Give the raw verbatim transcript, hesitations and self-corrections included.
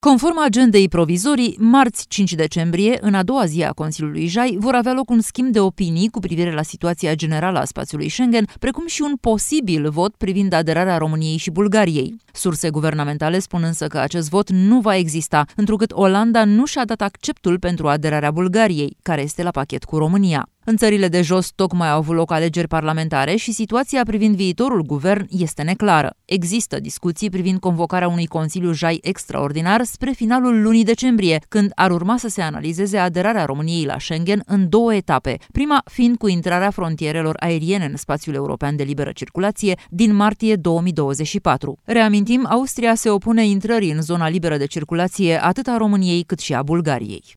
Conform agendei provizorii, marți cinci decembrie, în a doua zi a Consiliului Jai, vor avea loc un schimb de opinii cu privire la situația generală a spațiului Schengen, precum și un posibil vot privind aderarea României și Bulgariei. Surse guvernamentale spun însă că acest vot nu va exista, întrucât Olanda nu și-a dat acceptul pentru aderarea Bulgariei, care este la pachet cu România. În țările de jos tocmai au avut loc alegeri parlamentare și situația privind viitorul guvern este neclară. Există discuții privind convocarea unui Consiliu Jai extraordinar spre finalul lunii decembrie, când ar urma să se analizeze aderarea României la Schengen în două etape, prima fiind cu intrarea frontierelor aeriene în spațiul european de liberă circulație din martie două mii douăzeci și patru. Reamintim, Austria se opune intrării în zona liberă de circulație atât a României cât și a Bulgariei.